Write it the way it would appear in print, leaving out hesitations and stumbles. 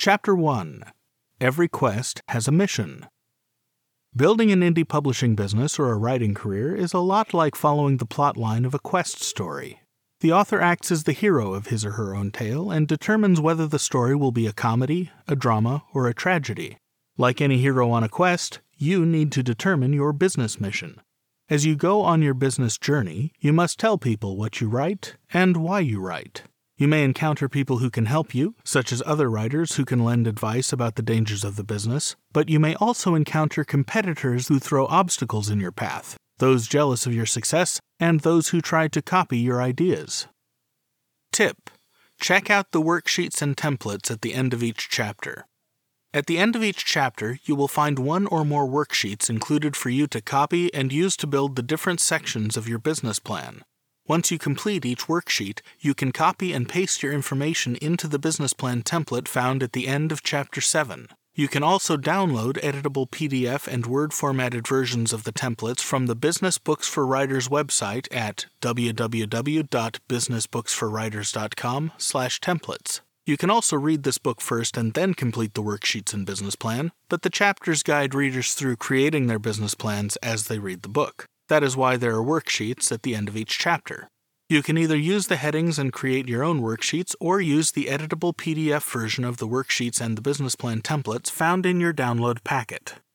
Chapter 1. Every Quest Has a Mission. Building an indie publishing business or a writing career is a lot like following the plot line of a quest story. The author acts as the hero of his or her own tale and determines whether the story will be a comedy, a drama, or a tragedy. Like any hero on a quest, you need to determine your business mission. As you go on your business journey, you must tell people what you write and why you write. You may encounter people who can help you, such as other writers who can lend advice about the dangers of the business, but you may also encounter competitors who throw obstacles in your path, those jealous of your success, and those who try to copy your ideas. Tip: check out the worksheets and templates at the end of each chapter. At the end of each chapter, you will find one or more worksheets included for you to copy and use to build the different sections of your business plan. Once you complete each worksheet, you can copy and paste your information into the business plan template found at the end of Chapter 7. You can also download editable PDF and Word-formatted versions of the templates from the Business Books for Writers website at www.businessbooksforwriters.com/templates. You can also read this book first and then complete the worksheets and business plan, but the chapters guide readers through creating their business plans as they read the book. That is why there are worksheets at the end of each chapter. You can either use the headings and create your own worksheets or use the editable PDF version of the worksheets and the business plan templates found in your download packet.